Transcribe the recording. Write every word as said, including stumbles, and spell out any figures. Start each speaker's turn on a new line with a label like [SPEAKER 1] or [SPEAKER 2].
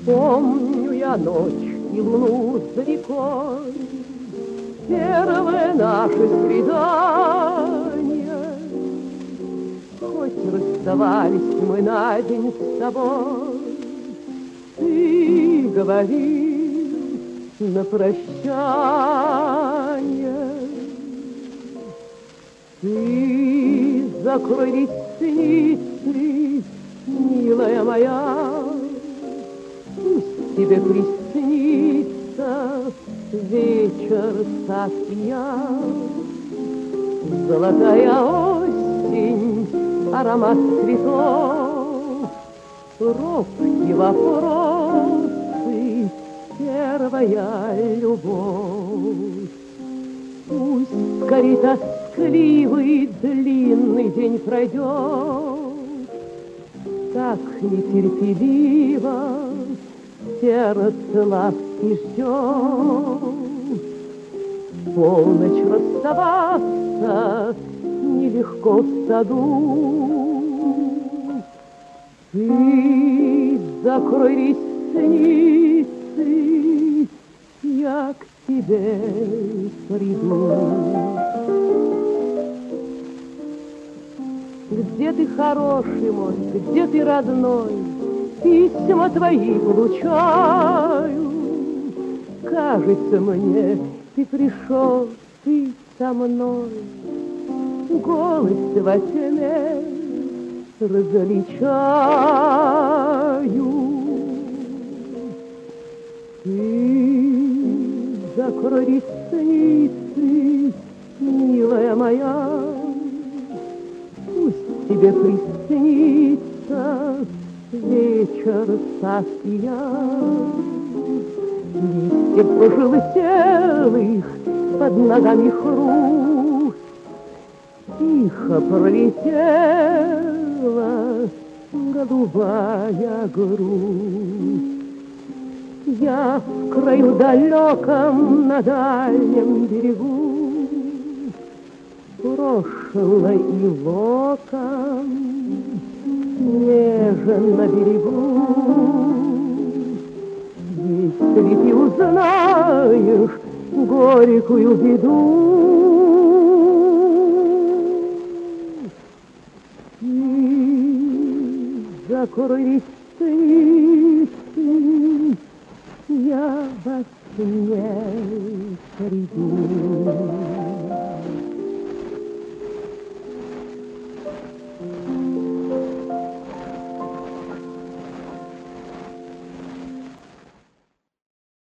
[SPEAKER 1] Помню я ночь и луну за рекой, первое наше свидание. Хоть расставались мы на день с тобой, ты говорил на прощание. Ты закрой ресницы, милая моя, пусть тебе приснится вечер совсем. Золотая осень, аромат цветов, робкие вопросы, первая любовь. Пусть скорей тоскливый длинный день пройдет, так нетерпеливо сердце ласки ждет. Полночь расставаться нелегко в саду. Ты закрой ресницы, я к тебе приду. Где ты, хороший мой, где ты, родной? Письма твои получаю. Кажется мне, ты пришел, ты со мной. Голос во тьме различаю. Ты закрой ресницы, милая моя, пусть тебе приснится вечер совсем. Листьев пожелтелых под ногами хруст, тихо пролетела голубая грусть. Я в краю далеком на дальнем берегу, прошлой и локом нежен на берегу. Если ты узнаешь горькую беду, ты закрой ресницы, я во сне приду.